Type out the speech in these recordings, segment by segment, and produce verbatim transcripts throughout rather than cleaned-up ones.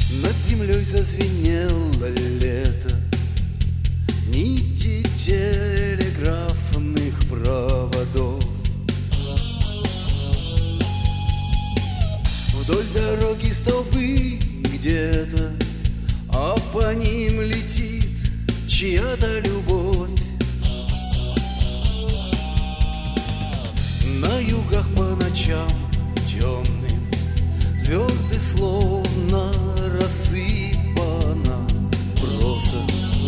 Над землей зазвенело лето, нити телеграфных проводов. Вдоль дороги столбы где-то, а по ним летит чья-то любовь. На югах по ночам темным звезды словно рассыпана проса.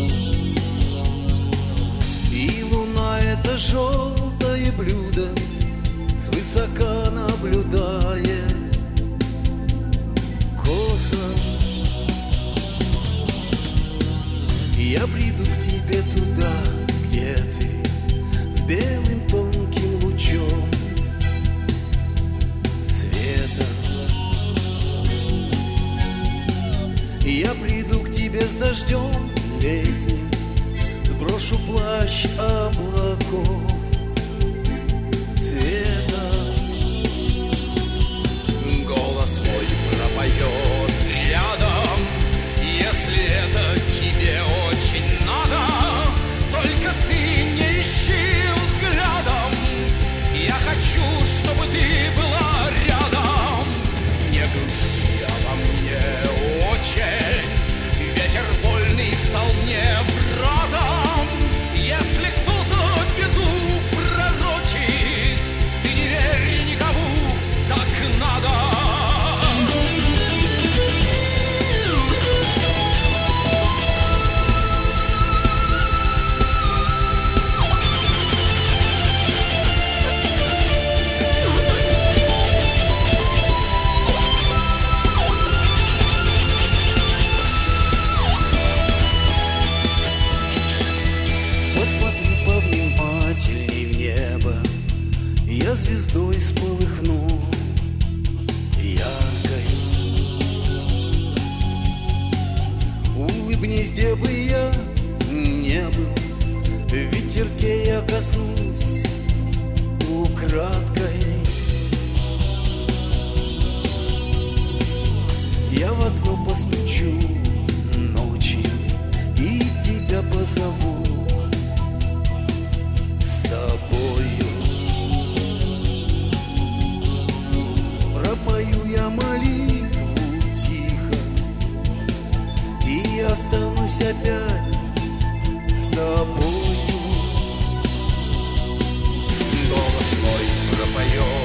И луна — это желтое блюдо, свысока наблюдает косо. Я приду к тебе туда, где ты, с белым тонким лучом света. Я приду к тебе с дождем летним, сброшу плащ облаков цвета. Голос мой пропоет рядом, если это тебе очень надо. Только ты не ищи взглядом, я хочу, чтобы ты была рядом. Не грусти обо мне очень, ветер вольный стал мне братом. Если кто-то беду пророчит, ты не верь никому, так надо. Посмотри повнимательней в небо, я звездой сполыхну яркой. Улыбнись, где бы я не был, в ветерке я коснусь украдкой. Я в окно постучу ночью и тебя позову с собою. Пропою я молитву тихо и останусь опять с тобою. Голос мой пропоет